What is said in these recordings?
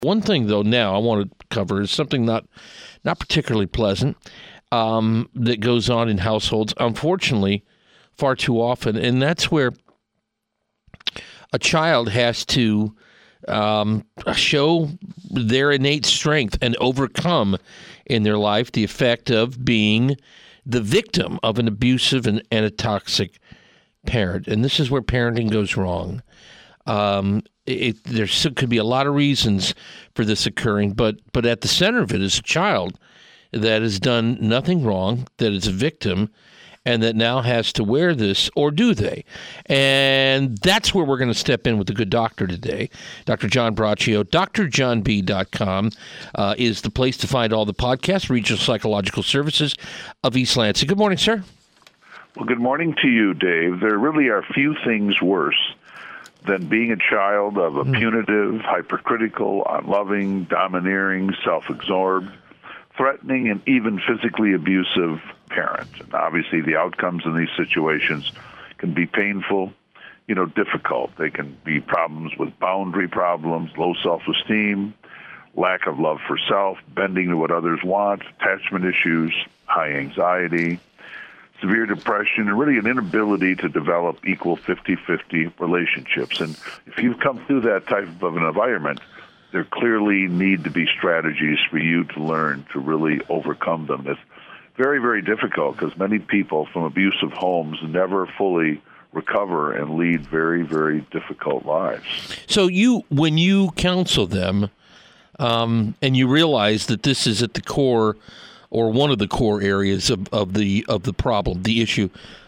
One thing, though, now I want to cover is something not particularly pleasant that goes on in households, unfortunately, far too often, and that's where a child has to show their innate strength and overcome in their life the effect of being the victim of an abusive and a toxic parent. And this is where parenting goes wrong. There could be a lot of reasons for this occurring, but at the center of it is a child that has done nothing wrong, that is a victim, and that now has to wear this, or do they? And that's where we're going to step in with a good doctor today, Dr. John Braccio. drjohnb.com is the place to find all the podcasts, Regional Psychological Services of East Lansing. Good morning, sir. Well, good morning to you, Dave. There really are few things worse than being a child of a punitive, hypercritical, unloving, domineering, self-absorbed, threatening, and even physically abusive parent. And obviously, the outcomes in these situations can be painful, difficult. They can be problems with boundary problems, low self-esteem, lack of love for self, bending to what others want, attachment issues, high anxiety, severe depression, and really an inability to develop equal 50-50 relationships. And if you've come through that type of an environment, there clearly need to be strategies for you to learn to really overcome them. It's very, very difficult because many people from abusive homes never fully recover and lead very, very difficult lives. So when you counsel them and you realize that this is at the core or one of the core areas of the problem, the issue,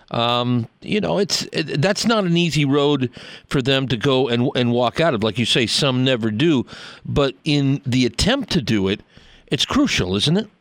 that's not an easy road for them to go and walk out of. Like you say, some never do. But in the attempt to do it, it's crucial, isn't it?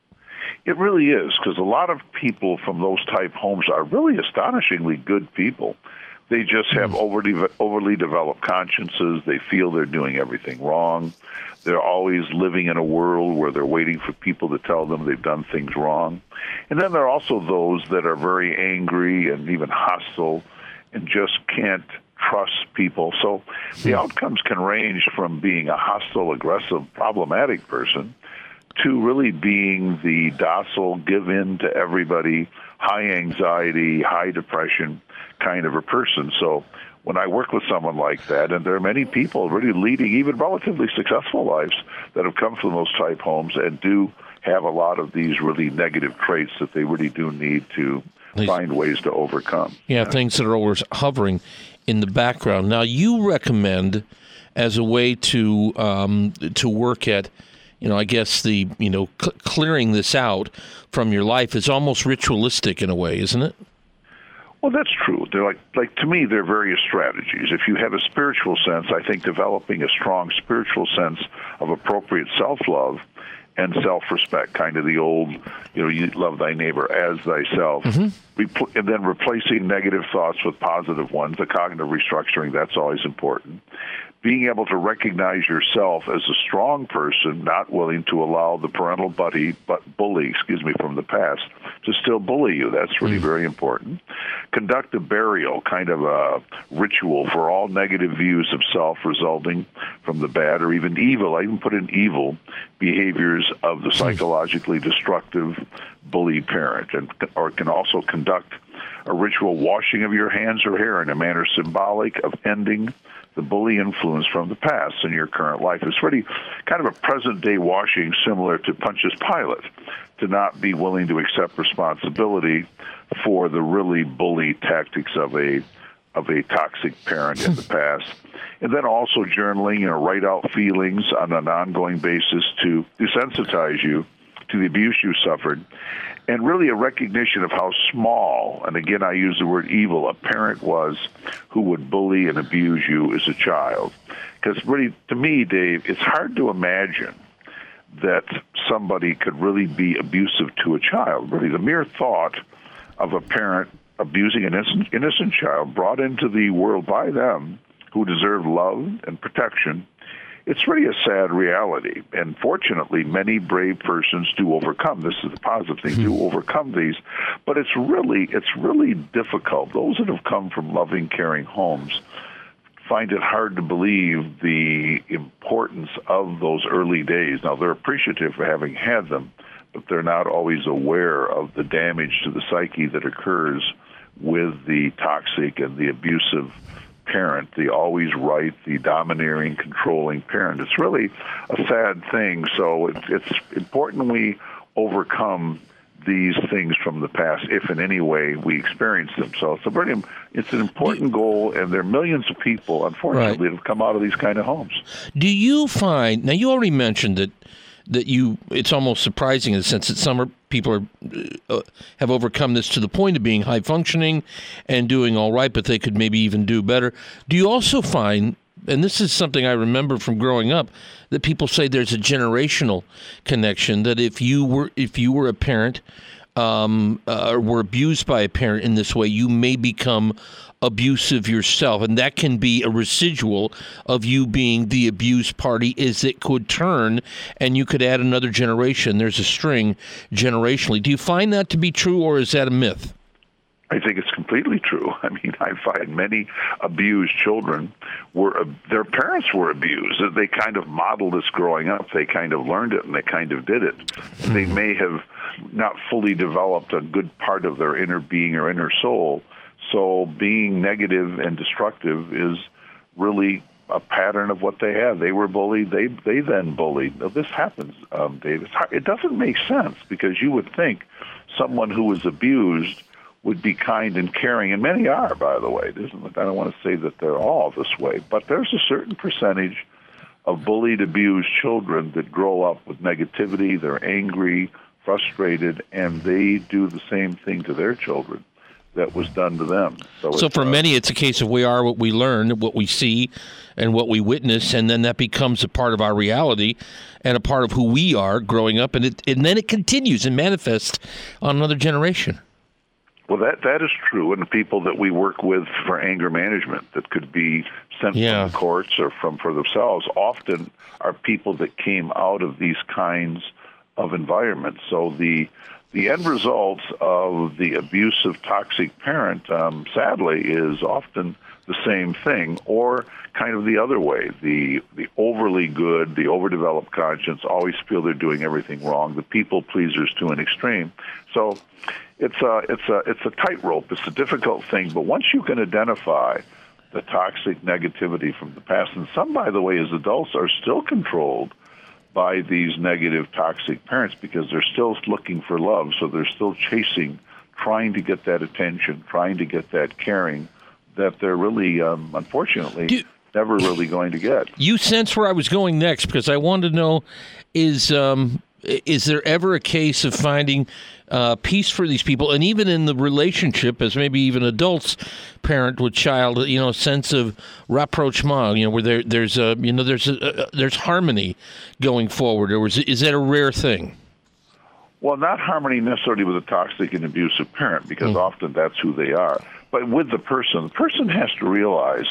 It really is, because a lot of people from those type homes are really astonishingly good people. They just have overly developed consciences. They feel they're doing everything wrong. They're always living in a world where they're waiting for people to tell them they've done things wrong. And then there are also those that are very angry and even hostile and just can't trust people. So the outcomes can range from being a hostile, aggressive, problematic person to really being the docile, give in to everybody, high anxiety, high depression kind of a person. So when I work with someone like that, and there are many people really leading even relatively successful lives that have come from those type homes and do have a lot of these really negative traits that they really do need to find ways to overcome. Yeah, things that are always hovering in the background. Now, you recommend as a way to work at, I guess clearing this out from your life is almost ritualistic in a way, isn't it? Well, that's true. They're like to me, there are various strategies. If you have a spiritual sense, I think developing a strong spiritual sense of appropriate self-love and self-respect, kind of the old, you love thy neighbor as thyself, and then replacing negative thoughts with positive ones, the cognitive restructuring, that's always important. Being able to recognize yourself as a strong person, not willing to allow the parental bully from the past to still bully you. That's really very important. Conduct a burial, kind of a ritual for all negative views of self resulting from the bad or even evil. I even put in evil behaviors of the psychologically destructive bully parent, or can also conduct a ritual washing of your hands or hair in a manner symbolic of ending the bully influence from the past in your current life. It's really kind of a present-day washing similar to Pontius Pilate, to not be willing to accept responsibility for the really bully tactics of a toxic parent in the past. And then also journaling, write out feelings on an ongoing basis to desensitize you to the abuse you suffered, and really a recognition of how small, and again I use the word evil, a parent was who would bully and abuse you as a child. Because really, to me, Dave, it's hard to imagine that somebody could really be abusive to a child. Really, the mere thought of a parent abusing an innocent child brought into the world by them who deserve love and protection, it's really a sad reality. And fortunately, many brave persons do overcome. This is the positive thing, do overcome these. But it's really difficult. Those that have come from loving, caring homes, find it hard to believe the importance of those early days. Now, they're appreciative for having had them, but they're not always aware of the damage to the psyche that occurs with the toxic and the abusive parent, the always right, the domineering, controlling parent. It's really a sad thing. So it's important we overcome these things from the past, if in any way we experience them. So it's an important goal, and there are millions of people, unfortunately, that have come out of these kind of homes. Do you find, now you already mentioned that it's almost surprising in the sense that people have overcome this to the point of being high functioning and doing all right, but they could maybe even do better. Do you also find, and this is something I remember from growing up, that people say there's a generational connection, that if you were a parent or were abused by a parent in this way, you may become abusive yourself, and that can be a residual of you being the abused party, is it could turn and you could add another generation. There's a string generationally. Do you find that to be true, or is that a myth? I think it's completely true. I mean, I find many abused children their parents were abused. They kind of modeled this growing up. They kind of learned it, and they kind of did it. They may have not fully developed a good part of their inner being or inner soul. So being negative and destructive is really a pattern of what they have. They were bullied. They then bullied. Now, this happens, Dave. It doesn't make sense, because you would think someone who was abused would be kind and caring, and many are, by the way. I don't want to say that they're all this way, but there's a certain percentage of bullied, abused children that grow up with negativity. They're angry, frustrated, and they do the same thing to their children that was done to them. So for many, it's a case of we are what we learn, what we see, and what we witness, and then that becomes a part of our reality and a part of who we are growing up, and then it continues and manifests on another generation. Well, that is true, and the people that we work with for anger management that could be sent from the courts or for themselves often are people that came out of these kinds of environments. So the end result of the abusive, toxic parent, sadly, is often the same thing, or kind of the other way. The overly good, the overdeveloped conscience always feel they're doing everything wrong. The people pleasers to an extreme. So it's a tightrope. It's a difficult thing. But once you can identify the toxic negativity from the past, and some, by the way, as adults are still controlled by these negative, toxic parents, because they're still looking for love, so they're still chasing, trying to get that attention, trying to get that caring that they're really, unfortunately, never really going to get. You sense where I was going next, because I wanted to know, is there ever a case of finding peace for these people, and even in the relationship, as maybe even adults, parent with child, a sense of rapprochement, where there's harmony going forward, or is that a rare thing? Well, not harmony necessarily with a toxic and abusive parent, because often that's who they are. But with the person has to realize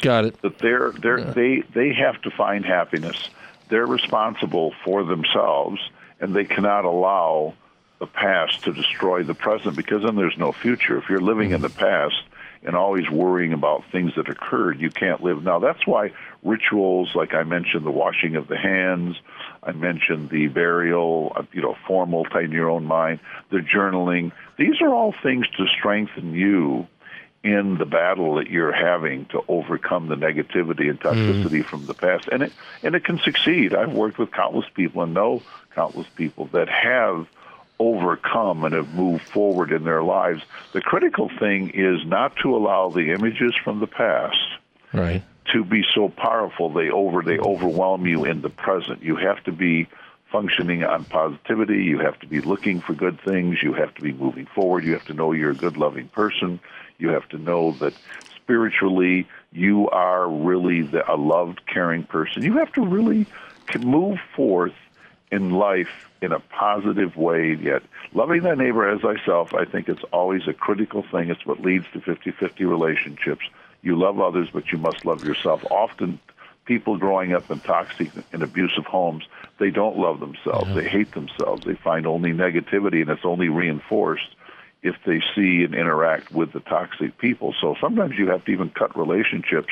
that they have to find happiness. They're responsible for themselves, and they cannot allow the past to destroy the present, because then there's no future. If you're living in the past and always worrying about things that occurred, you can't live. Now, that's why rituals, like I mentioned, the washing of the hands, I mentioned the burial, formal type in your own mind, the journaling. These are all things to strengthen you in the battle that you're having to overcome the negativity and toxicity from the past. And it can succeed. I've worked with countless people and know countless people that have overcome and have moved forward in their lives. The critical thing is not to allow the images from the past to be so powerful they overwhelm you in the present. You have to be functioning on positivity. You have to be looking for good things. You have to be moving forward. You have to know you're a good, loving person. You have to know that spiritually you are really a loved, caring person. You have to really move forth in life in a positive way, yet loving thy neighbor as thyself. I think it's always a critical thing. It's what leads to 50-50 relationships. You love others, but you must love yourself. Often people growing up in toxic and abusive homes, they don't love themselves. They hate themselves. They find only negativity, and it's only reinforced if they see and interact with the toxic people. So sometimes you have to even cut relationships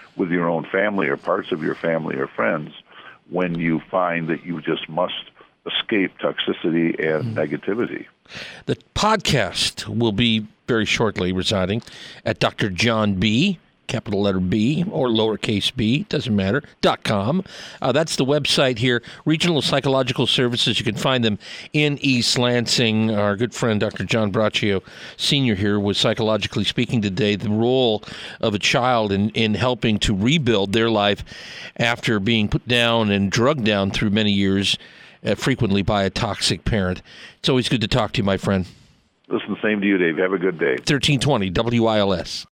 with your own family or parts of your family or friends when you find that you just must escape toxicity and negativity. The podcast will be very shortly residing at Dr. John B., capital letter B or lowercase b, doesn't matter, .com. That's the website here. Regional Psychological Services, you can find them in East Lansing. Our good friend Dr. John Braccio, Sr. here, was psychologically speaking today the role of a child in helping to rebuild their life after being put down and drugged down through many years, frequently by a toxic parent. It's always good to talk to you, my friend. Listen, same to you, Dave. Have a good day. 1320 WILS.